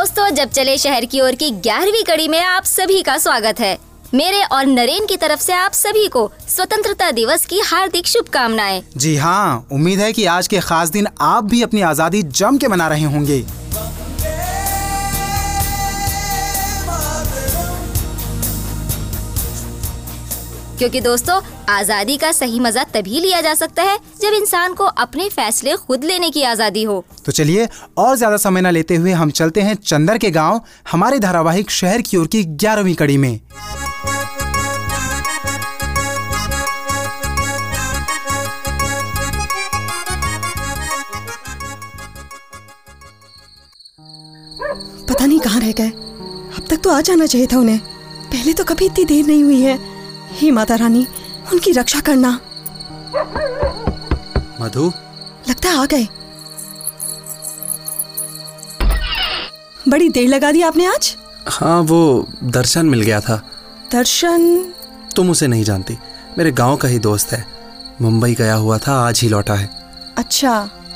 दोस्तों, जब चले शहर की ओर की 11वीं कड़ी में आप सभी का स्वागत है। मेरे और नरेन की तरफ से आप सभी को स्वतंत्रता दिवस की हार्दिक शुभकामनाएं। जी हाँ, उम्मीद है कि आज के खास दिन आप भी अपनी आज़ादी जम के मना रहे होंगे। क्योंकि दोस्तों, आजादी का सही मजा तभी लिया जा सकता है जब इंसान को अपने फैसले खुद लेने की आजादी हो। तो चलिए और ज्यादा समय न लेते हुए हम चलते हैं चंदर के गांव हमारे धारावाहिक शहर की ओर की 11वीं कड़ी में। पता नहीं कहाँ रह गए। अब तक तो आ जाना चाहिए था उन्हें। पहले तो कभी इतनी देर नहीं हुई है। हे माता रानी, उनकी रक्षा करना। मधु, लगता है आ गए। बड़ी देर लगा दी आपने आज। हाँ, वो दर्शन मिल गया था। दर्शन? तुम उसे नहीं जानती, मेरे गांव का ही दोस्त है। मुंबई गया हुआ था, आज ही लौटा है। अच्छा,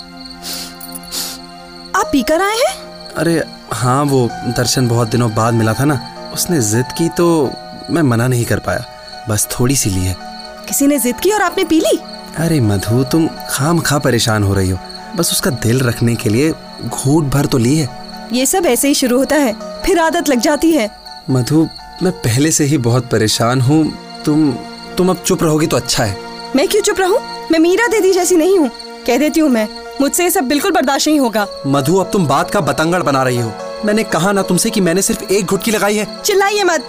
आप पीकर आए हैं? अरे हाँ, वो दर्शन बहुत दिनों बाद मिला था ना, उसने जिद की तो मैं मना नहीं कर पाया। बस थोड़ी सी ली है। किसी ने जिद की और आपने पी ली? अरे मधु, तुम खामखा परेशान हो रही हो। बस उसका दिल रखने के लिए घूंट भर तो ली है। ये सब ऐसे ही शुरू होता है, फिर आदत लग जाती है। मधु, मैं पहले से ही बहुत परेशान हूँ। तुम अब चुप रहोगी तो अच्छा है। मैं क्यों चुप रहूं? मैं मीरा दीदी जैसी नहीं हूँ। कह देती हूँ मैं, मुझसे ये सब बिल्कुल बर्दाश्त नहीं होगा। मधु, अब तुम बात का बतंगड़ बना रही हो। मैंने कहा ना तुमसे कि मैंने सिर्फ एक घुटकी लगाई है। चिल्लाइए मत।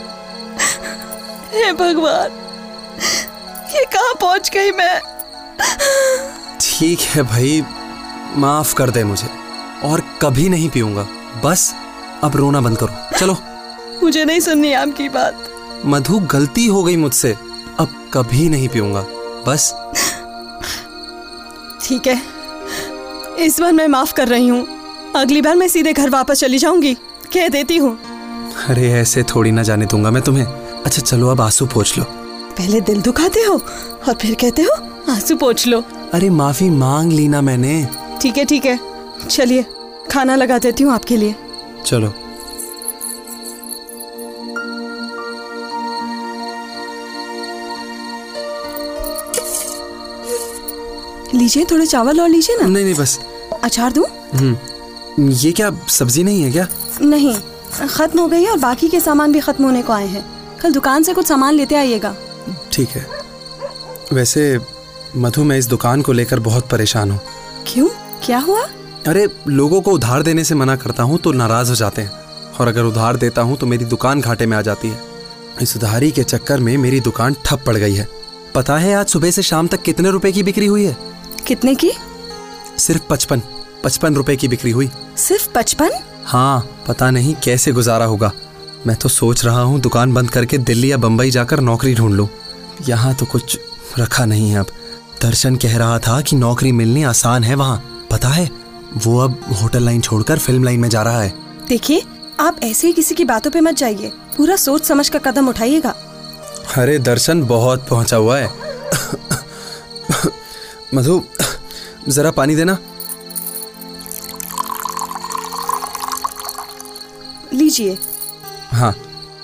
हे भगवान, ये कहाँ पहुँच गई मैं। ठीक है भाई, माफ कर दे मुझे, और कभी नहीं पीऊंगा। बस अब रोना बंद करो, चलो। मुझे नहीं सुननी आपकी बात। मधु, गलती हो गई मुझसे, अब कभी नहीं पीऊंगा, बस। ठीक है, इस बार मैं माफ कर रही हूँ। अगली बार मैं सीधे घर वापस चली जाऊंगी, कह देती हूँ। अरे ऐसे थोड़ी ना जाने दूंगा मैं तुम्हें। अच्छा चलो, अब आंसू पोंछ लो। पहले दिल दुखाते हो और फिर कहते हो आंसू पोंछ लो। अरे माफी मांग ली ना मैंने। ठीक है, चलिए खाना लगा देती हूँ आपके लिए। चलो। लीजिए, थोड़े चावल और लीजिए ना। नहीं बस। अचार दूं? ये क्या सब्जी नहीं है क्या? नहीं, खत्म हो गई है और बाकी के सामान भी खत्म होने को आए हैं। कल दुकान से कुछ सामान लेते आइएगा। ठीक है। वैसे मधु, मैं इस दुकान को लेकर बहुत परेशान हूँ। क्यों, क्या हुआ? अरे लोगों को उधार देने से मना करता हूँ तो नाराज हो जाते हैं, और अगर उधार देता हूँ तो मेरी दुकान घाटे में आ जाती है। इस उधारी के चक्कर में मेरी दुकान ठप पड़ गई है। पता है आज सुबह से शाम तक कितने रुपए की बिक्री हुई है? कितने की? सिर्फ 55 रुपए की बिक्री हुई। सिर्फ 55? हाँ, पता नहीं कैसे गुजारा होगा। मैं तो सोच रहा हूँ दुकान बंद करके दिल्ली या बंबई जाकर नौकरी ढूंढ लूँ। यहाँ तो कुछ रखा नहीं है अब। दर्शन कह रहा था कि नौकरी मिलनी आसान है वहाँ। पता है, वो अब होटल लाइन छोड़कर फिल्म लाइन में जा रहा है। देखिए, आप ऐसे ही किसी की बातों पे मत जाइए, पूरा सोच समझ कर कदम उठाइएगा। अरे दर्शन बहुत पहुंचा हुआ है। मधु, जरा पानी देना। लीजिए। हाँ।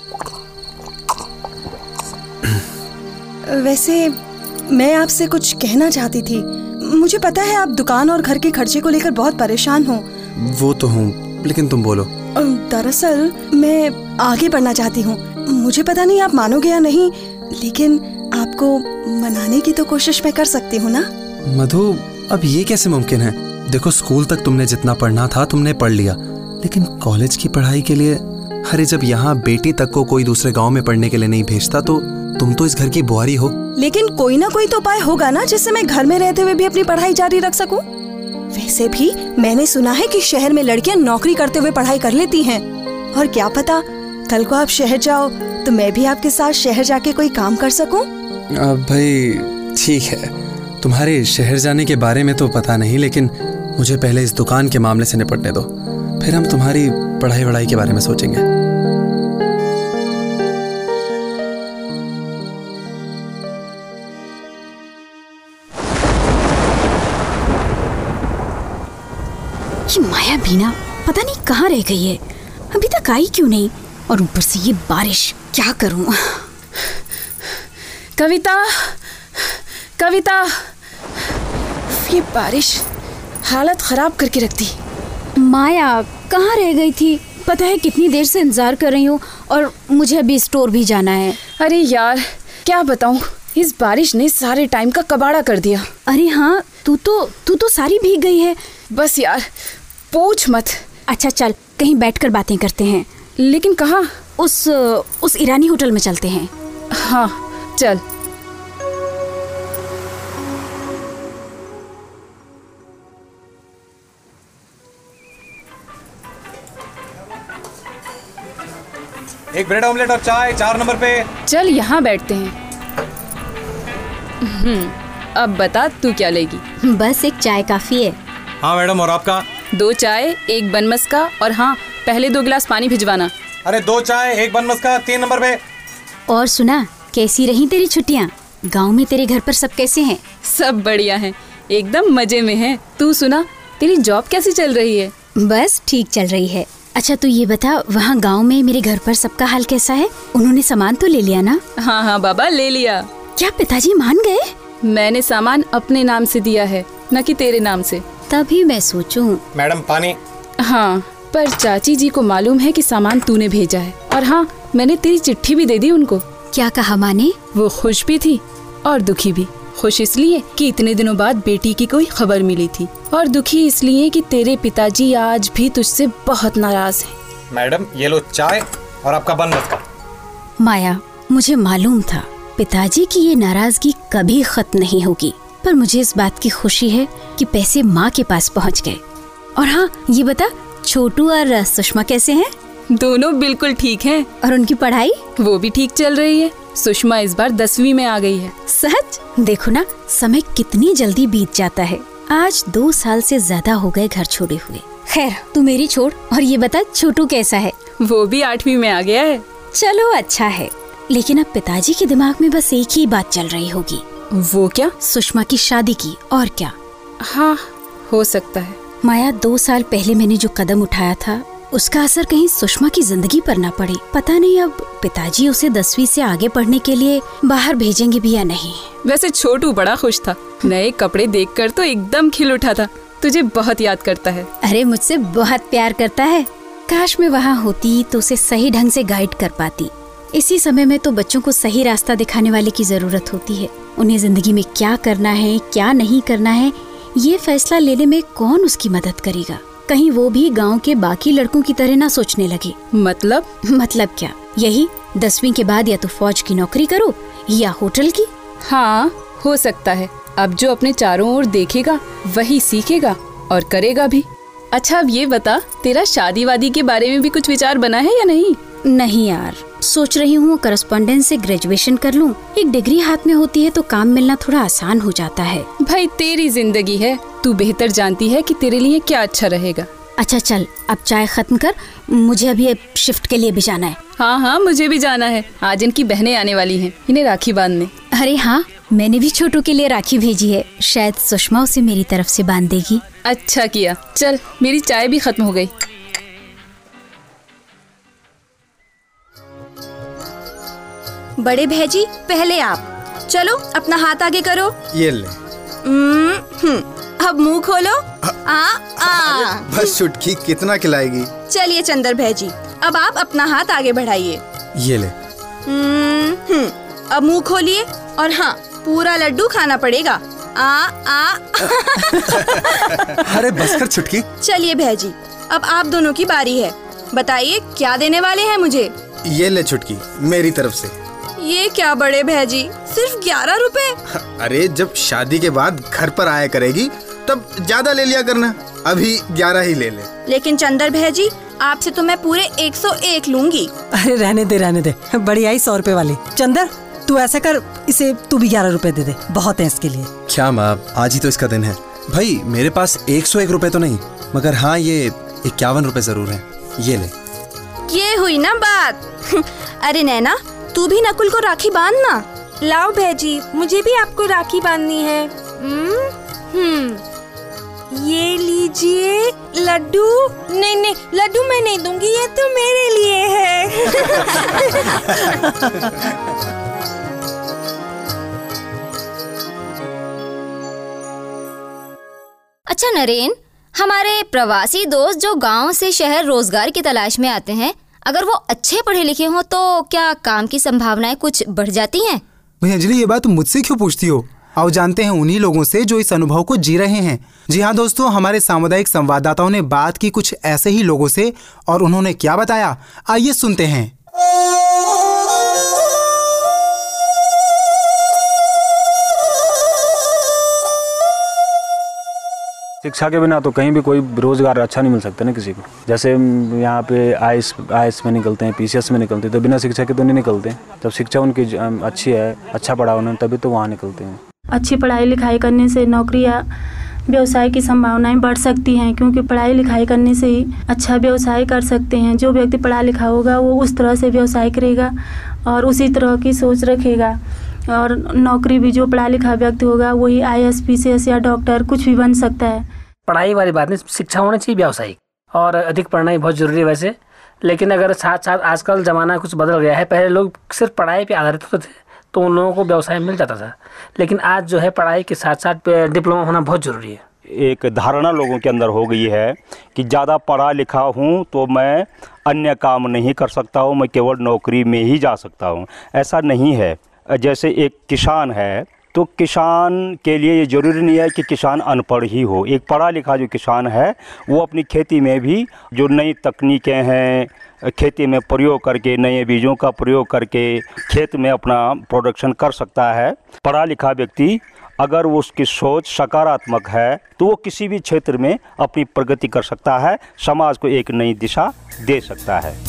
वैसे मैं आपसे कुछ कहना चाहती थी। मुझे पता है आप दुकान और घर के खर्चे को लेकर बहुत परेशान हो। वो तो हूँ, लेकिन तुम बोलो। दरअसल मैं आगे बढ़ना चाहती हूँ। मुझे पता नहीं आप मानोगे या नहीं, लेकिन आपको मनाने की तो कोशिश मैं कर सकती हूँ ना। मधु, अब ये कैसे मुमकिन है? देखो, स्कूल तक तुमने जितना पढ़ना था तुमने पढ़ लिया, लेकिन कॉलेज की पढ़ाई के लिए, अरे जब यहाँ बेटी तक को कोई दूसरे गांव में पढ़ने के लिए नहीं भेजता तो तुम तो इस घर की बुआरी हो। लेकिन कोई ना कोई तो उपाय होगा ना, जिससे मैं घर में रहते हुए भी अपनी पढ़ाई जारी रख सकूं। वैसे भी मैंने सुना है कि शहर में लड़कियां नौकरी करते हुए पढ़ाई कर लेती हैं, और क्या पता कल को आप शहर जाओ तो मैं भी आपके साथ शहर जाके कोई काम कर सकूं। भाई ठीक है, तुम्हारे शहर जाने के बारे में तो पता नहीं, लेकिन मुझे पहले इस दुकान के मामले से निपटने दो, फिर हम तुम्हारी पढ़ाई वढ़ाई के बारे में सोचेंगे। ये माया बीना पता नहीं कहाँ रह गई है, अभी तक आई क्यों नहीं। और ऊपर से ये बारिश, क्या करूं। कविता, कविता, ये बारिश हालत खराब करके रख दी। माया कहाँ रह गई थी? पता है कितनी देर से इंतजार कर रही हूँ और मुझे अभी स्टोर भी जाना है। अरे यार क्या बताऊँ, इस बारिश ने सारे टाइम का कबाड़ा कर दिया। अरे हाँ, तू तो सारी भीग गई है। बस यार पूछ मत। अच्छा चल, कहीं बैठकर बातें करते हैं। लेकिन कहाँ? उस ईरानी होटल में चलते हैं। हाँ चल। एक ब्रेड ऑमलेट और चाय 4 नंबर पे। चल यहाँ बैठते हैं। अब बता तू क्या लेगी? बस एक चाय काफी है। हाँ मैडम, और आपका? 2 चाय, 1 बन मस्का, और हाँ पहले 2 गिलास पानी भिजवाना। अरे 2 चाय 1 बन मस्का 3 नंबर पे। और सुना, कैसी रही तेरी छुट्टियाँ? गांव में तेरे घर पर सब कैसे हैं? सब बढ़िया हैं, एकदम मजे में हैं। तू सुना, तेरी जॉब कैसी चल रही है? बस ठीक चल रही है। अच्छा तू ये बता, वहाँ गांव में मेरे घर पर सबका हाल कैसा है? उन्होंने सामान तो ले लिया ना? हाँ हाँ बाबा, ले लिया। क्या पिताजी मान गए? मैंने सामान अपने नाम से दिया है, न कि तेरे नाम से। तभी मैं सोचूं। मैडम पानी। हाँ, पर चाची जी को मालूम है कि सामान तूने भेजा है। और हाँ, मैंने तेरी चिट्ठी भी दे दी उनको। क्या कहा माँ ने? वो खुश भी थी और दुखी भी। खुश इसलिए कि इतने दिनों बाद बेटी की कोई खबर मिली थी, और दुखी इसलिए कि तेरे पिताजी आज भी तुझसे बहुत नाराज हैं। मैडम ये लो चाय और आपका बन मस्का। माया, मुझे मालूम था पिताजी की ये नाराजगी कभी खत्म नहीं होगी, पर मुझे इस बात की खुशी है कि पैसे माँ के पास पहुँच गए। और हाँ ये बता, छोटू और सुषमा कैसे हैं? दोनों बिल्कुल ठीक हैं। और उनकी पढ़ाई? वो भी ठीक चल रही है। सुषमा इस बार 10वीं में आ गई है। सच? देखो ना, समय कितनी जल्दी बीत जाता है। आज 2 साल से ज्यादा हो गए घर छोड़े हुए। खैर तू मेरी छोड़, और ये बता छोटू कैसा है? वो भी 8वीं में आ गया है। चलो अच्छा है, लेकिन अब पिताजी के दिमाग में बस एक ही बात चल रही होगी। वो क्या? सुषमा की शादी की, और क्या। हाँ हो सकता है। माया, 2 साल पहले मैंने जो कदम उठाया था उसका असर कहीं सुषमा की जिंदगी पर ना पड़े। पता नहीं अब पिताजी उसे 10वीं से आगे पढ़ने के लिए बाहर भेजेंगे भी या नहीं। वैसे छोटू बड़ा खुश था, नए कपड़े देखकर तो एकदम खिल उठा था। तुझे बहुत याद करता है। अरे मुझसे बहुत प्यार करता है। काश मैं वहाँ होती तो उसे सही ढंग से गाइड कर पाती। इसी समय में तो बच्चों को सही रास्ता दिखाने वाले की जरूरत होती है। उन्हें जिंदगी में क्या करना है क्या नहीं करना है, ये फैसला लेने में कौन उसकी मदद करेगा। कहीं वो भी गांव के बाकी लड़कों की तरह ना सोचने लगे। मतलब क्या, यही 10वीं के बाद या तो फौज की नौकरी करो या होटल की। हाँ हो सकता है। अब जो अपने चारों ओर देखेगा वही सीखेगा और करेगा भी। अच्छा अब ये बता, तेरा शादी वादी के बारे में भी कुछ विचार बना है या नहीं? नहीं यार, सोच रही हूँ करस्पॉन्डेंस से ग्रेजुएशन कर लूँ। एक डिग्री हाथ में होती है तो काम मिलना थोड़ा आसान हो जाता है। भाई तेरी जिंदगी है, तू बेहतर जानती है कि तेरे लिए क्या अच्छा रहेगा। अच्छा चल अब चाय खत्म कर, मुझे अभी शिफ्ट के लिए भी जाना है। हाँ हाँ मुझे भी जाना है। आज इनकी बहनें आने वाली हैं, इन्हें राखी बांधने। अरे हाँ, मैंने भी छोटू के लिए राखी भेजी है, शायद सुषमा उसे मेरी तरफ से बांध देगी। अच्छा किया। चल मेरी चाय भी खत्म हो गई। बड़े भैजी पहले आप, चलो अपना हाथ आगे करो। ये ले। अब मुंह खोलो। बस चुटकी, कितना खिलाएगी? चलिए चंदर भैजी, अब आप अपना हाथ आगे बढ़ाइए। ये ले। अब मुंह खोलिए, और हाँ पूरा लड्डू खाना पड़ेगा। अरे बस कर चुटकी। चलिए भैजी, अब आप दोनों की बारी है। बताइए क्या देने वाले हैं मुझे? ये ले चुटकी, मेरी तरफ से। ये क्या बड़े भैजी, सिर्फ 11 रुपए? अरे जब शादी के बाद घर पर आया करेगी तब ज्यादा ले लिया करना, अभी 11 ही ले ले। लेकिन चंदर भैजी, आपसे तो मैं पूरे 101 लूंगी। अरे रहने दे, बढ़िया ही 100 रुपए वाली। चंदर तू ऐसा कर, इसे तू भी 11 रुपए दे दे, बहुत है इसके लिए। क्या माँ, आज ही तो इसका दिन है। भाई मेरे पास 101 रुपए तो नहीं, मगर हाँ ये 51 रुपए जरूर है। ये ले। ये हुई ना बात। अरे नैना, तू भी नकुल को राखी बांधना। लाओ भैजी, मुझे भी आपको राखी बांधनी है। ये लीजिए लड्डू। नहीं नहीं, लड्डू मैं नहीं दूंगी, ये तो मेरे लिए है। अच्छा नरेन, हमारे प्रवासी दोस्त जो गांव से शहर रोजगार की तलाश में आते हैं, अगर वो अच्छे पढ़े लिखे हों तो क्या काम की संभावनाएं कुछ बढ़ जाती हैं? भाई अंजलि, ये बात तुम मुझसे क्यों पूछती हो? आओ जानते हैं उन्हीं लोगों से जो इस अनुभव को जी रहे हैं। जी हाँ दोस्तों, हमारे सामुदायिक संवाददाताओं ने बात की कुछ ऐसे ही लोगों से, और उन्होंने क्या बताया, आइए सुनते हैं। शिक्षा के बिना तो कहीं भी कोई रोजगार अच्छा नहीं मिल सकता ना किसी को। जैसे यहाँ पे आईएएस में निकलते हैं, पीसीएस में निकलते हैं, तो बिना शिक्षा के तो नहीं निकलते। जब शिक्षा उनकी अच्छी है, अच्छा पढ़ा उन्होंने, तभी तो वहाँ निकलते हैं। अच्छी पढ़ाई लिखाई करने से नौकरी या व्यवसाय की संभावनाएं बढ़ सकती हैं, क्योंकि पढ़ाई लिखाई करने से ही अच्छा व्यवसाय कर सकते हैं। जो व्यक्ति पढ़ा लिखा होगा वो उस तरह से व्यवसाय करेगा और उसी तरह की सोच रखेगा। और नौकरी भी जो पढ़ा लिखा व्यक्ति होगा वही आईएएस, पीसीएस या डॉक्टर कुछ भी बन सकता है। पढ़ाई वाली बात नहीं, शिक्षा होनी चाहिए व्यावसायिक, और अधिक पढ़ना ही बहुत ज़रूरी है वैसे। लेकिन अगर साथ साथ आजकल ज़माना कुछ बदल गया है। पहले लोग सिर्फ पढ़ाई पे आधारित होते थे तो उन लोगों को व्यवसाय मिल जाता था, लेकिन आज जो है पढ़ाई के साथ साथ डिप्लोमा होना बहुत ज़रूरी है। एक धारणा लोगों के अंदर हो गई है कि ज़्यादा पढ़ा लिखा हूँ तो मैं अन्य काम नहीं कर सकता हूँ, मैं केवल नौकरी में ही जा सकता हूँ। ऐसा नहीं है। जैसे एक किसान है तो किसान के लिए ये ज़रूरी नहीं है कि किसान अनपढ़ ही हो। एक पढ़ा लिखा जो किसान है वो अपनी खेती में भी जो नई तकनीकें हैं खेती में प्रयोग करके, नए बीजों का प्रयोग करके खेत में अपना प्रोडक्शन कर सकता है। पढ़ा लिखा व्यक्ति अगर वो उसकी सोच सकारात्मक है तो वो किसी भी क्षेत्र में अपनी प्रगति कर सकता है, समाज को एक नई दिशा दे सकता है।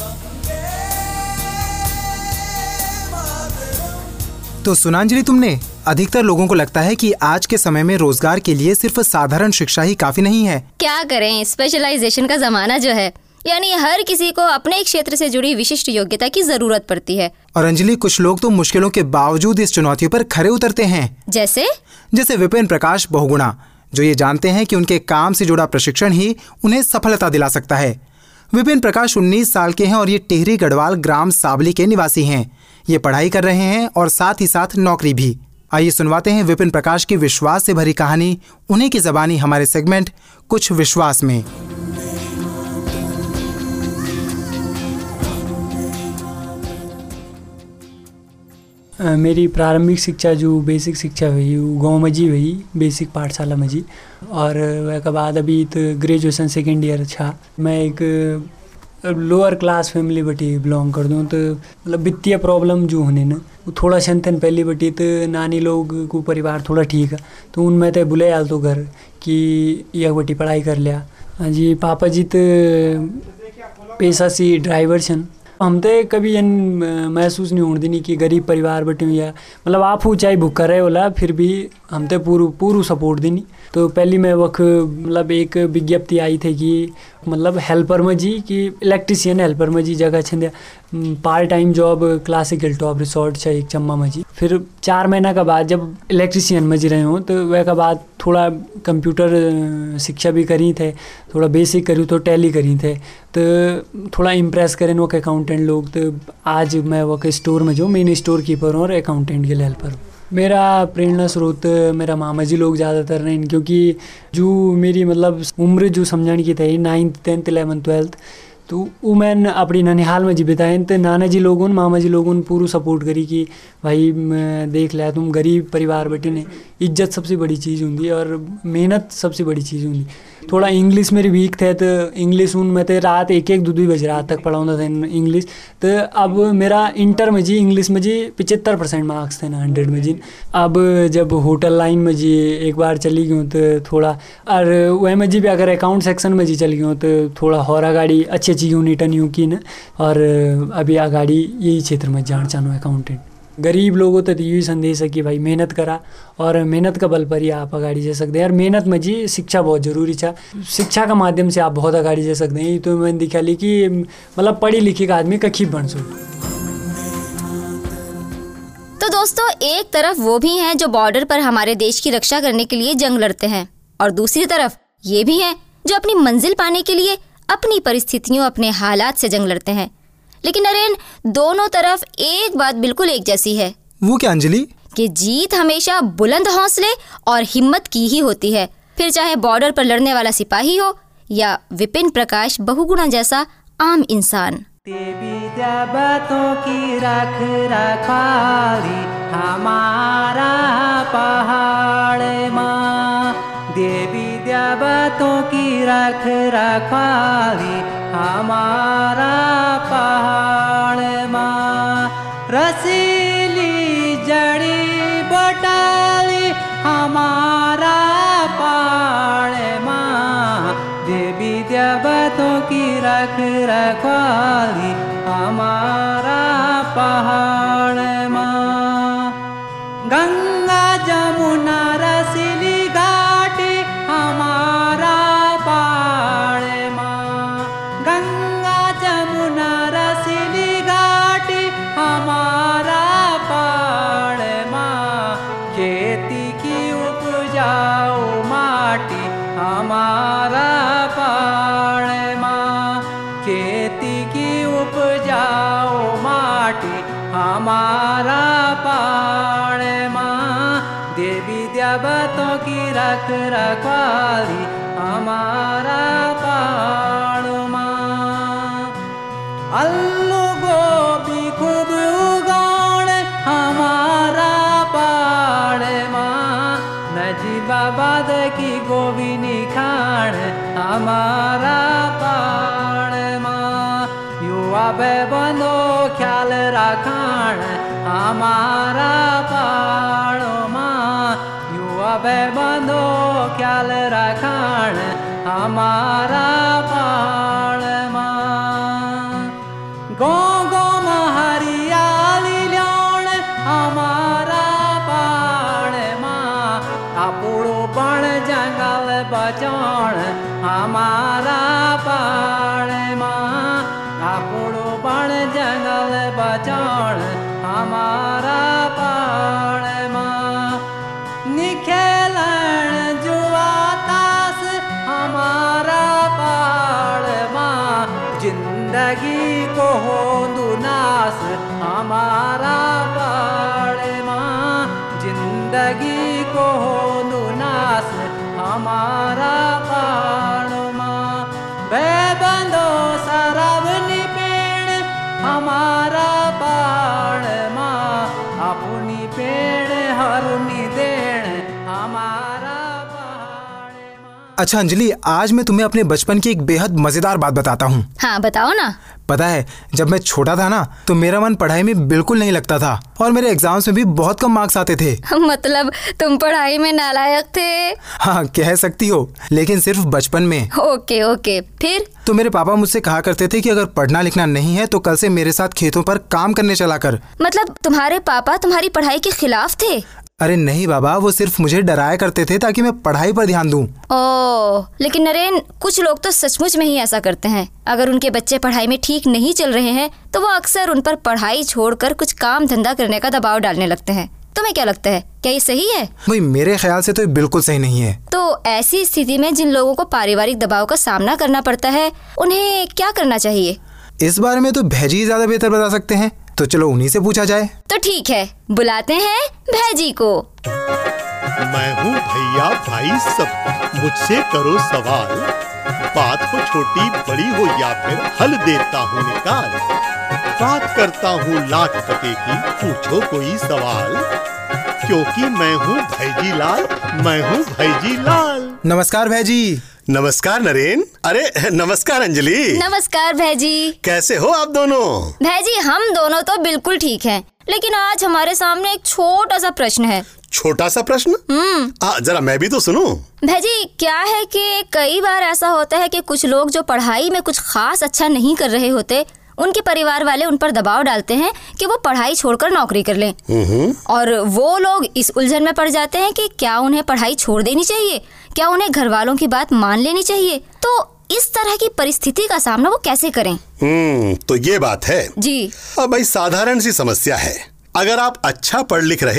तो सुना अंजलि तुमने, अधिकतर लोगों को लगता है कि आज के समय में रोजगार के लिए सिर्फ साधारण शिक्षा ही काफी नहीं है। क्या करें, स्पेशलाइजेशन का जमाना जो है, यानी हर किसी को अपने क्षेत्र से जुड़ी विशिष्ट योग्यता की जरूरत पड़ती है। और अंजलि, कुछ लोग तो मुश्किलों के बावजूद इस चुनौतियों पर खरे उतरते हैं। जैसे विपिन प्रकाश बहुगुणा, जो ये जानते हैं कि उनके काम से जुड़ा प्रशिक्षण ही उन्हें सफलता दिला सकता है। विपिन प्रकाश 19 साल के हैं और ये टिहरी गढ़वाल ग्राम सावली के निवासी हैं। ये पढ़ाई कर रहे हैं और साथ ही साथ नौकरी भी। आइए सुनवाते हैं विपिन प्रकाश की विश्वास से भरी कहानी, उन्हीं की ज़बानी हमारे सेगमेंट कुछ विश्वास में। मेरी प्रारंभिक शिक्षा जो बेसिक शिक्षा हुई वो गाँव में जी हुई, बेसिक पाठशाला में जी। और उसके बाद अभी तो ग्रेजुएशन सेकेंड ईयर था। मैं एक लोअर क्लास फैमिली बटी बिलोंग कर दूँ, तो मतलब वित्तीय प्रॉब्लम जो होने ना वो थोड़ा छन पहली बटी, तो नानी लोग को परिवार थोड़ा ठीक है तो उनमें तो बुले आल तो घर कि यह बटी पढ़ाई कर लिया। हाँ जी, पापा जी तो पेशा से ड्राइवर छन। हम तो कभी महसूस नहीं होने देनी कि गरीब परिवार बटे या मतलब आप हो चाहे भूखा रहे वाला, फिर भी हम तो पूरू सपोर्ट देनी। तो पहली मैं वक्त मतलब एक विज्ञप्ति आई थी कि मतलब हेल्पर में जी कि इलेक्ट्रिशियन हेल्पर में जी जगह छे part time job classic hilltop resort है एक चम्मा में जी। फिर 4 महीना के बाद जब इलेक्ट्रिशियन में जी रहे हूँ तो वह के बाद थोड़ा कंप्यूटर शिक्षा भी करी थे, थोड़ा बेसिक करी तो टैली करी थे, तो थोड़ा इम्प्रेस करें वो अकाउंटेंट लोग। तो आज मैं वो स्टोर में जो मेन स्टोर कीपर हूँ और अकाउंटेंट के लिए हेल्पर हूँ। मेरा प्रेरणा स्रोत मेरा मामा जी लोग ज़्यादातर नहीं, क्योंकि जो मेरी मतलब उम्र जो समझने की थी 9th 10th 11th 12th, तो वो मैंने अपनी ननिहाल में जी बिताए। तो नाना जी लोगों मामा जी लोगों पूरा सपोर्ट करी कि भाई देख लिया तुम गरीब परिवार बेटी ने, इज्जत सबसे बड़ी चीज़ होंगी और मेहनत सबसे बड़ी चीज़ होंगी। थोड़ा इंग्लिश मेरी वीक थे तो इंग्लिश उन में तो रात 1-2 बजे रात तक पढ़ाऊँगा था इंग्लिश। तो अब मेरा इंटर में जी इंग्लिश में जी 75% मार्क्स थे ना 100 में जी। अब जब होटल लाइन में जी एक बार चली गई तो थोड़ा, और वह में जी भी अगर अकाउंट सेक्शन में जी चली गई तो थोड़ा हौरा गाड़ी अच्छी अच्छी यूनिट न्यू की न, और अभी आ गाड़ी यही क्षेत्र में जान चाहूँ अकाउंटेंट। गरीब लोगों तक यही संदेश है कि भाई मेहनत करा और मेहनत का बल पर ही आप आगाड़ी जा सकते हैं। और मेहनत में जी शिक्षा बहुत ज़रूरी है, शिक्षा का माध्यम से आप बहुत आगाड़ी जा सकते हैं। तो मैंने दिखा ली कि मतलब पढ़ी लिखी का आदमी कखी बन सकते। तो दोस्तों, एक तरफ वो भी हैं जो बॉर्डर पर हमारे देश की रक्षा करने के लिए जंग लड़ते हैं, और दूसरी तरफ ये भी हैं जो अपनी मंजिल पाने के लिए अपनी परिस्थितियों, अपने हालात से जंग लड़ते हैं। लेकिन नरेन, दोनों तरफ एक बात बिल्कुल एक जैसी है। वो क्या अंजलि? कि जीत हमेशा बुलंद हौसले और हिम्मत की ही होती है, फिर चाहे बॉर्डर पर लड़ने वाला सिपाही हो या विपिन प्रकाश बहुगुणा जैसा आम इंसान। देवी देवताओं की रख रखाली हमारा पहाड़ माँ, देवी देवताओं की रख रखाली हमारा पहाड़ माँ, रसीली जड़ी बटाली हमारा पहाड़ माँ, देवी देवताओं की रख रखवाली हमारा पहाड़ माँ, गंगा जमुना रसीली घाटी हमारा पहाड़ माँ, गंगा जमुना रसीली घाटी हमारा पहाड़ माँ, खेती की उपजाऊ माटी हमारा पहाड़ माँ, खेती की उपजाऊ माटी हमारा पहाड़ माँ, देवी देवताओं की रख रखवाली हमारा पहाड़ माँ, आलू गोभी खूब उगाड़ हमारा पहाड़ माँ, नजीबाबाद की गोभी निखाड़ हमारा पहाड़ माँ, युवा बंदो ख्याल रखाण हमारा पहाड़ माँ, युवा बंदो ख्याल रखाण हमारा पहाड़ माँ, गाँव गाँव में हरियाली ल्याण हमारा पहाड़ माँ, आपुड़ो बण जंगल बचाण हमारा पहाड़ माँ, आपुड़ो बण जंगल बचाण हमारा पहाड़ माँ, निखेलन जुआ ताश हमारा पहाड़ माँ, जिंदगी को हो दुनास हमारा पहाड़ माँ, जिंदगी को हो दुनास हमारा पहाड़ माँ, बेबंदो सरवनी पेड़ हमारा पहाड़ माँ, अपनी पेड़ हरुनी देण हमारा। अच्छा अंजलि, आज मैं तुम्हें अपने बचपन की एक बेहद मजेदार बात बताता हूँ। हाँ बताओ ना। पता है, जब मैं छोटा था ना तो मेरा मन पढ़ाई में बिल्कुल नहीं लगता था और मेरे एग्जाम्स में भी बहुत कम मार्क्स आते थे। मतलब तुम पढ़ाई में नालायक थे? हाँ कह सकती हो, लेकिन सिर्फ बचपन में। ओके ओके, फिर? तो मेरे पापा मुझसे कहा करते थे कि अगर पढ़ना लिखना नहीं है तो कल से मेरे साथ खेतों पर काम करने चला कर। मतलब तुम्हारे पापा तुम्हारी पढ़ाई के खिलाफ थे? अरे नहीं बाबा, वो सिर्फ मुझे डराया करते थे ताकि मैं पढ़ाई पर ध्यान दूं। ओह, लेकिन नरेन, कुछ लोग तो सचमुच में ही ऐसा करते हैं। अगर उनके बच्चे पढ़ाई में ठीक नहीं चल रहे हैं तो वो अक्सर उन पर पढ़ाई छोड़कर कुछ काम धंधा करने का दबाव डालने लगते हैं। तुम्हें क्या लगता है, क्या ये सही है? भाई मेरे ख्याल से तो ये बिल्कुल सही नहीं है। तो ऐसी स्थिति में जिन लोगों को पारिवारिक दबाव का सामना करना पड़ता है उन्हें क्या करना चाहिए? इस बारे में तो भैजी ज्यादा बेहतर बता सकते हैं, तो चलो उन्हीं से पूछा जाए। तो ठीक है, बुलाते हैं भैजी को। मैं हूँ भैया भाई सब, मुझसे करो सवाल, बात हो छोटी बड़ी हो या फिर हल देता हूँ निकाल, बात करता हूँ लाख टके की, पूछो कोई सवाल, क्योंकि मैं हूँ भैजी लाल, मैं हूँ भैजी लाल। नमस्कार भैजी। नमस्कार नरेन। अरे नमस्कार अंजलि। नमस्कार भैजी। कैसे हो आप दोनों? भैजी हम दोनों तो बिल्कुल ठीक हैं, लेकिन आज हमारे सामने एक छोटा सा प्रश्न है। छोटा सा प्रश्न? जरा मैं भी तो सुनूं। भैजी क्या है कि कई बार ऐसा होता है कि कुछ लोग जो पढ़ाई में कुछ खास अच्छा नहीं कर रहे होते, उनके परिवार वाले उन पर दबाव डालते हैं कि वो पढ़ाई छोड़कर नौकरी कर लें। और वो लोग इस उलझन में पड़ जाते हैं कि क्या उन्हें पढ़ाई छोड़ देनी चाहिए, क्या उन्हें घर वालों की बात मान लेनी चाहिए। तो इस तरह की परिस्थिति का सामना वो कैसे करें? तो ये बात है जी। अब भाई साधारण सी समस्या है। अगर आप अच्छा पढ़ लिख रहे हो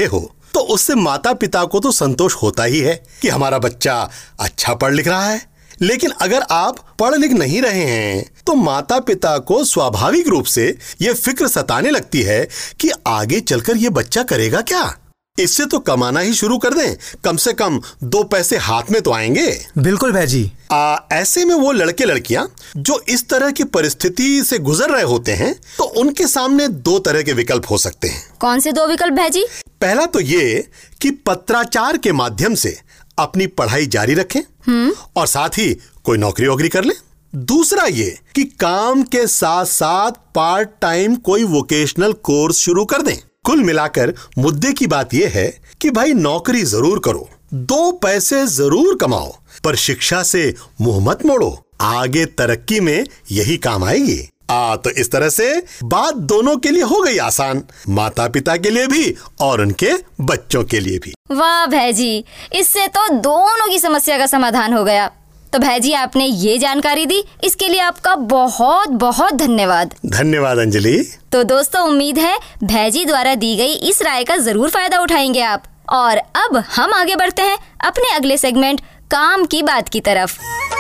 तो उससे माता पिता को तो संतोष होता ही है कि हमारा बच्चा अच्छा पढ़ लिख रहा है। लेकिन अगर आप पढ़ लिख नहीं रहे हैं तो माता पिता को स्वाभाविक रूप से यह फिक्र सताने लगती है कि आगे चलकर यह बच्चा करेगा क्या। इससे तो कमाना ही शुरू कर दें, कम से कम 2 पैसे हाथ में तो आएंगे। बिल्कुल भाईजी। ऐसे में वो लड़के लड़कियां जो इस तरह की परिस्थिति से गुजर रहे होते हैं तो उनके सामने 2 तरह के विकल्प हो सकते हैं। कौन से 2 विकल्प भाईजी? पहला तो ये कि पत्राचार के माध्यम से अपनी पढ़ाई जारी रखें और साथ ही कोई नौकरी वोकरी कर लें। दूसरा ये कि काम के साथ साथ पार्ट टाइम कोई वोकेशनल कोर्स शुरू कर दें। कुल मिलाकर मुद्दे की बात यह है कि भाई नौकरी जरूर करो, 2 पैसे जरूर कमाओ, पर शिक्षा से मुंह मत मोड़ो, आगे तरक्की में यही काम आएगी। तो इस तरह से बात दोनों के लिए हो गई आसान, माता पिता के लिए भी और उनके बच्चों के लिए भी। वाह भाईजी, इससे तो दोनों की समस्या का समाधान हो गया। तो भाईजी आपने ये जानकारी दी, इसके लिए आपका बहुत बहुत धन्यवाद। धन्यवाद अंजलि। तो दोस्तों, उम्मीद है भाईजी द्वारा दी गई इस राय का जरूर फायदा उठाएंगे आप। और अब हम आगे बढ़ते हैं अपने अगले सेगमेंट काम की बात की तरफ।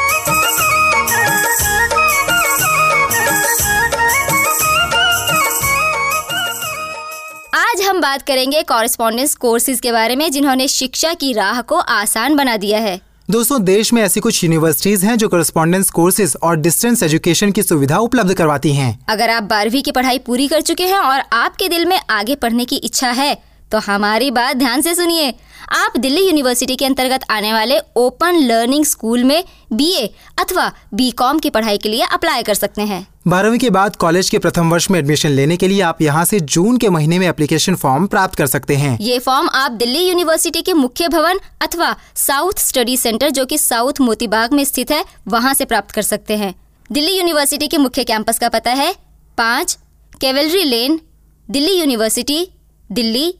आज हम बात करेंगे कॉरेस्पॉन्डेंस कोर्सेज के बारे में, जिन्होंने शिक्षा की राह को आसान बना दिया है। दोस्तों, देश में ऐसी कुछ यूनिवर्सिटीज हैं जो कॉरेस्पॉन्डेंस कोर्सेज और डिस्टेंस एजुकेशन की सुविधा उपलब्ध करवाती हैं। अगर आप 12वीं की पढ़ाई पूरी कर चुके हैं और आपके दिल में आगे पढ़ने की इच्छा है तो हमारी बात ध्यान से सुनिए। आप दिल्ली यूनिवर्सिटी के अंतर्गत आने वाले ओपन लर्निंग स्कूल में BA अथवा BCom की पढ़ाई के लिए अप्लाई कर सकते हैं। 12वीं के बाद कॉलेज के प्रथम वर्ष में एडमिशन लेने के लिए आप यहाँ से जून के महीने में एप्लीकेशन फॉर्म प्राप्त कर सकते हैं। ये फॉर्म आप दिल्ली यूनिवर्सिटी के मुख्य भवन अथवा साउथ स्टडी सेंटर, जो कि साउथ मोतीबाग में स्थित है, वहाँ से प्राप्त कर सकते हैं। दिल्ली यूनिवर्सिटी के मुख्य कैंपस का पता है 5 cavalry lane, Delhi university, Delhi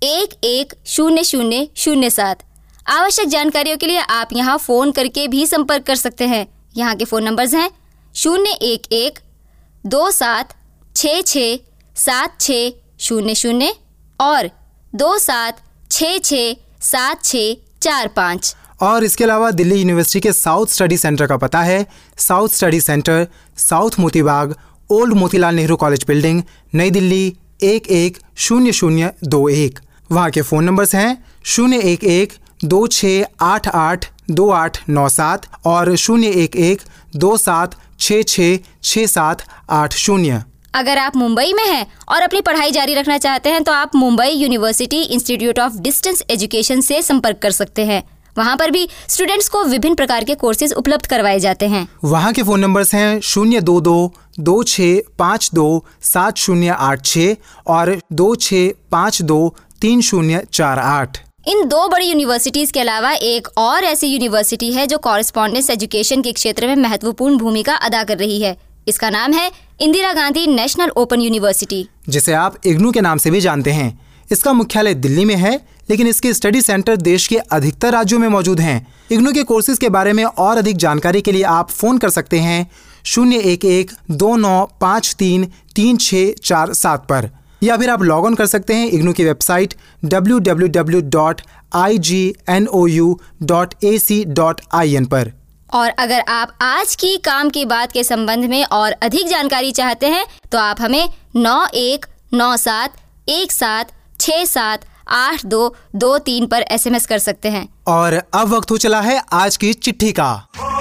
110007। आवश्यक जानकारियों के लिए आप यहाँ फोन करके भी संपर्क कर सकते हैं। यहाँ के फोन नंबर्स हैं 011-2766-7600 और 2766-7645। और इसके अलावा दिल्ली यूनिवर्सिटी के साउथ स्टडी सेंटर का पता है south study centre, south Motibagh, old Motilal Nehru college building, Nai Delhi 110021। वहाँ के फ़ोन नंबर्स हैं 011-2688-2897 और 011-2766-6780। अगर आप मुंबई में हैं और अपनी पढ़ाई जारी रखना चाहते हैं तो आप Mumbai university institute of distance education से संपर्क कर सकते हैं। वहाँ पर भी स्टूडेंट्स को विभिन्न प्रकार के कोर्सेज उपलब्ध करवाए जाते हैं। वहाँ के फ़ोन नंबर्स हैं 022-2652-7086 और 2652-3048। इन 2 बड़ी यूनिवर्सिटीज के अलावा एक और ऐसी यूनिवर्सिटी है जो कॉरेस्पॉन्डेंस एजुकेशन के क्षेत्र में महत्वपूर्ण भूमिका अदा कर रही है। इसका नाम है Indira Gandhi national open university, जिसे आप इग्नू के नाम से भी जानते हैं। इसका मुख्यालय दिल्ली में है, लेकिन इसके स्टडी सेंटर देश के अधिकतर राज्यों में मौजूद हैं। इग्नू के कोर्सेज के बारे में और अधिक जानकारी के लिए आप फोन कर सकते हैं 011-2953-3647 पर, या फिर आप लॉग ऑन कर सकते हैं इग्नू की वेबसाइट www.ignou.ac.in पर। और अगर आप आज की काम की बात के संबंध में और अधिक जानकारी चाहते हैं तो आप हमें 919717678223 पर SMS कर सकते हैं। और अब वक्त हो चला है आज की चिट्ठी का।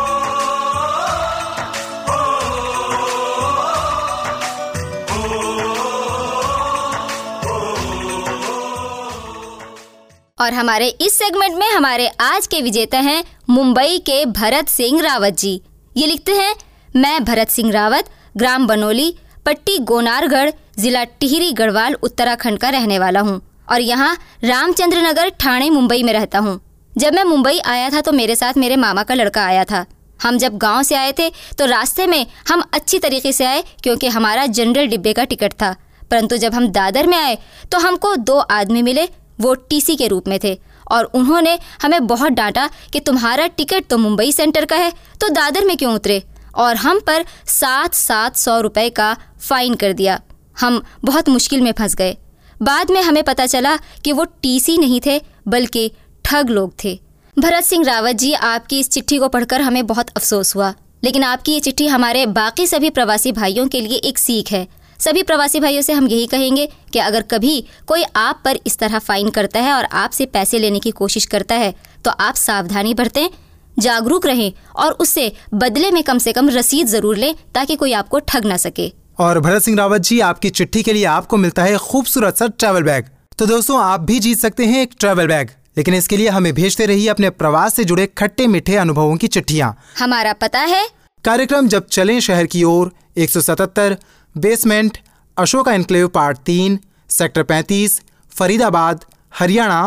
और हमारे इस सेगमेंट में हमारे आज के विजेता हैं मुंबई के भरत सिंह रावत जी। ये लिखते हैं, मैं भरत सिंह रावत, ग्राम बनोली, पट्टी गोनारगढ़, जिला टिहरी गढ़वाल, उत्तराखंड का रहने वाला हूँ और यहाँ रामचंद्र नगर, ठाणे, मुंबई में रहता हूँ। जब मैं मुंबई आया था तो मेरे साथ मेरे मामा का लड़का आया था। हम जब गांव से आए थे तो रास्ते में हम अच्छी तरीके से आए क्योंकि हमारा जनरल डिब्बे का टिकट था, परंतु जब हम दादर में आए तो हमको 2 आदमी मिले, वो TC के रूप में थे और उन्होंने हमें बहुत डांटा कि तुम्हारा टिकट तो मुंबई सेंटर का है तो दादर में क्यों उतरे, और हम पर 700 रुपए का फाइन कर दिया। हम बहुत मुश्किल में फंस गए। बाद में हमें पता चला कि वो टीसी नहीं थे बल्कि ठग लोग थे। भरत सिंह रावत जी, आपकी इस चिट्ठी को पढ़कर हमें बहुत अफसोस हुआ, लेकिन आपकी ये चिट्ठी हमारे बाकी सभी प्रवासी भाइयों के लिए एक सीख है। सभी प्रवासी भाइयों से हम यही कहेंगे कि अगर कभी कोई आप पर इस तरह फाइन करता है और आपसे पैसे लेने की कोशिश करता है तो आप सावधानी बरतें, जागरूक रहें और उससे बदले में कम से कम रसीद जरूर लें ताकि कोई आपको ठग ना सके। और भरत सिंह रावत जी, आपकी चिट्ठी के लिए आपको मिलता है खूबसूरत सा ट्रैवल बैग। तो दोस्तों, आप भी जीत सकते हैं एक ट्रैवल बैग, लेकिन इसके लिए हमें भेजते रहिए अपने प्रवास से जुड़े खट्टे मीठे अनुभवों की चिट्ठियाँ। हमारा पता है कार्यक्रम जब चलें शहर की ओर, 177 basement, Ashoka enclave part 3, sector 35, Faridabad, Haryana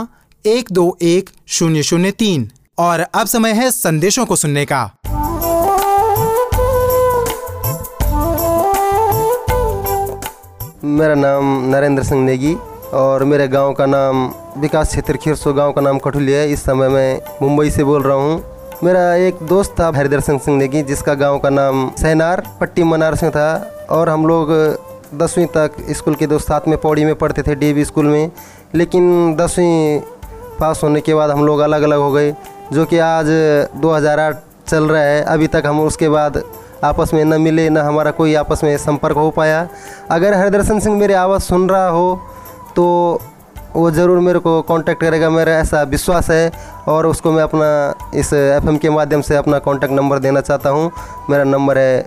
121003। और अब समय है संदेशों को सुनने का। मेरा नाम नरेंद्र सिंह नेगी और मेरे गांव का नाम विकास क्षेत्र खिरसो, गांव का नाम कठुली है। इस समय मैं मुंबई से बोल रहा हूं। मेरा एक दोस्त था हरिदर्शन सिंह नेगी, जिसका गांव का नाम सहनार पट्टी मनारस में था, और हम लोग 10वीं तक स्कूल के दोस्त साथ में पौड़ी में पढ़ते थे, डीएवी स्कूल में। लेकिन 10वीं पास होने के बाद हम लोग अलग अलग हो गए, जो कि आज 2008 चल रहा है। अभी तक हम उसके बाद आपस में न मिले, न हमारा कोई आपस में संपर्क हो पाया। अगर हरिदर्शन सिंह मेरी आवाज़ सुन रहा हो तो वो ज़रूर मेरे को कांटेक्ट करेगा, मेरा ऐसा विश्वास है। और उसको मैं अपना इस एफएम के माध्यम से अपना कांटेक्ट नंबर देना चाहता हूँ। मेरा नंबर है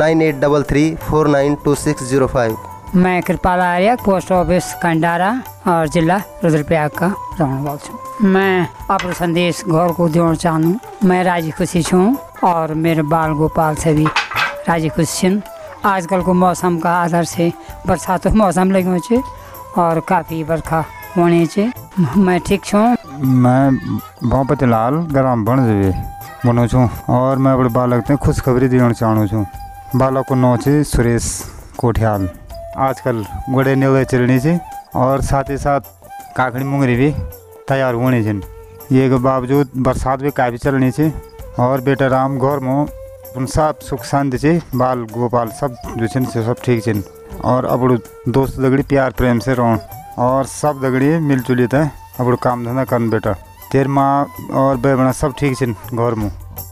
9833492605। मैं कृपाल आर्य, पोस्ट ऑफिस कंडारा और जिला रुद्रप्रयाग का रहने वाला हूँ। मैं अपना संदेश घर को देना चाहूँ। मैं राजी खुशी हूँ और मेरे बाल गोपाल से भी राजी खुशी हूँ। आजकल को मौसम का आधार से बरसात मौसम लगे छे और काफ़ी बरखा होने छे। मैं ठीक हूँ। मैं भूपति लाल ग्राम बनजवे बनो छूँ और मैं अपने बालक ने खुशखबरी देना चाहूँ छूँ। बालक को नाम है सुरेश कोठियाल। आजकल गोड़े न्योड़े चलने से और साथ ही साथ काकड़ी मुंगरी भी तैयार होने से। ये के बावजूद बरसात भी काफ़ी चलने से और बेटा राम घर में उन सब सुख शांति से बाल गोपाल सब जो से सब ठीक है। और अब दोस्त दगड़ी प्यार प्रेम से रहो और सब दगड़ी मिलजुली थे अब काम धंधा कर बेटा। तेर माँ और बेबना सब ठीक है घर में।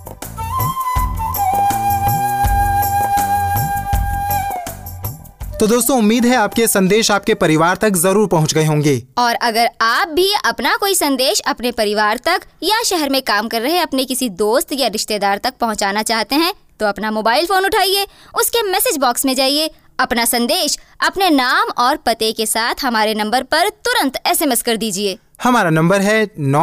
तो दोस्तों, उम्मीद है आपके संदेश आपके परिवार तक जरूर पहुंच गए होंगे। और अगर आप भी अपना कोई संदेश अपने परिवार तक या शहर में काम कर रहे अपने किसी दोस्त या रिश्तेदार तक पहुंचाना चाहते हैं तो अपना मोबाइल फोन उठाइए, उसके मैसेज बॉक्स में जाइए, अपना संदेश अपने नाम और पते के साथ हमारे नंबर पर तुरंत SMS कर दीजिए। हमारा नंबर है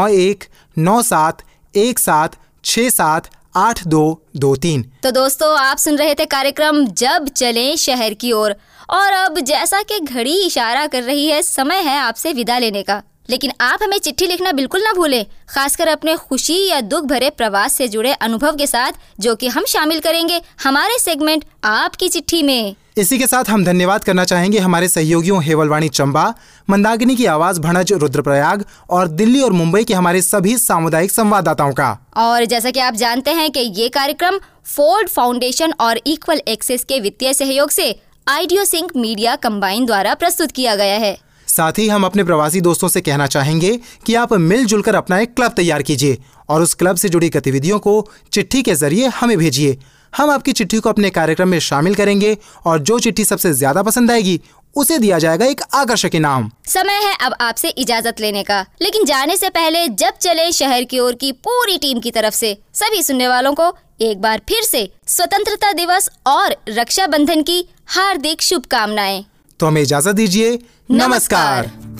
919717678223। तो दोस्तों, आप सुन रहे थे कार्यक्रम जब चलें शहर की ओर। और अब जैसा कि घड़ी इशारा कर रही है, समय है आपसे विदा लेने का। लेकिन आप हमें चिट्ठी लिखना बिल्कुल ना भूलें, खासकर अपने खुशी या दुख भरे प्रवास से जुड़े अनुभव के साथ, जो कि हम शामिल करेंगे हमारे सेगमेंट आपकी चिट्ठी में। इसी के साथ हम धन्यवाद करना चाहेंगे हमारे सहयोगियों हेवलवाणी चंबा, मंदाकिनी की आवाज भणज रुद्रप्रयाग और दिल्ली और मुंबई के हमारे सभी सामुदायिक संवाददाताओं का। और जैसा कि आप जानते हैं कि ये कार्यक्रम फोर्ड फाउंडेशन और इक्वल एक्सेस के वित्तीय सहयोग से आइडियो सिंक मीडिया कंबाइन द्वारा प्रस्तुत किया गया है। साथ ही हम अपने प्रवासी दोस्तों से कहना चाहेंगे कि आप मिलजुल कर अपना एक क्लब तैयार कीजिए और उस क्लब से जुड़ी गतिविधियों को चिट्ठी के जरिए हमें भेजिए। हम आपकी चिट्ठी को अपने कार्यक्रम में शामिल करेंगे और जो चिट्ठी सबसे ज्यादा पसंद आएगी उसे दिया जाएगा एक आकर्षक इनाम। समय है अब आपसे इजाजत लेने का, लेकिन जाने से पहले जब चले शहर की ओर की पूरी टीम की तरफ से सभी सुनने वालों को एक बार फिर से स्वतंत्रता दिवस और रक्षाबंधन की हार्दिक शुभकामनाएं। तो हमें इजाजत दीजिए। नमस्कार।